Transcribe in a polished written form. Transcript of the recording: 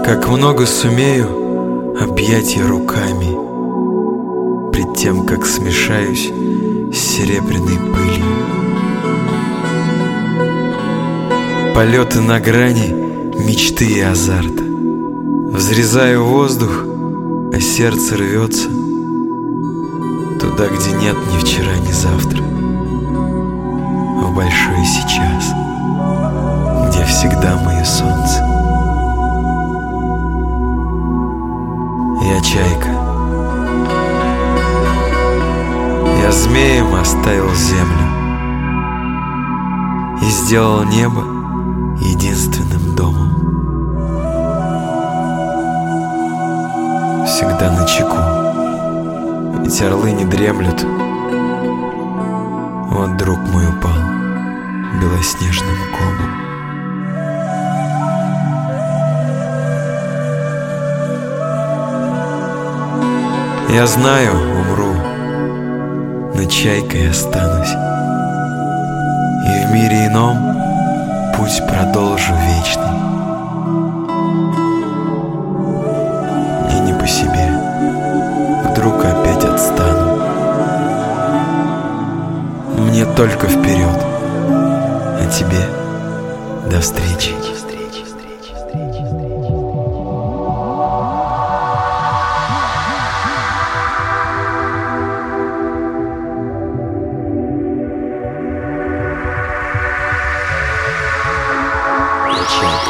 Как много сумею объять я руками пред тем, как смешаюсь с серебряной пылью. Полеты на грани мечты и азарта. Взрезаю воздух, а сердце рвется туда, где нет ни вчера, ни завтра, в большое сейчас, где всегда мое солнце. Я чайка. Я змеем оставил землю и сделал небо единственным домом. Всегда начеку, ведь орлы не дремлют. Вот друг мой упал белоснежным комом. Я знаю, умру, но чайкой останусь, и в мире ином путь продолжу вечный. Мне не по себе, вдруг опять отстану. Мне только вперед, а тебе до встречи. Чайка.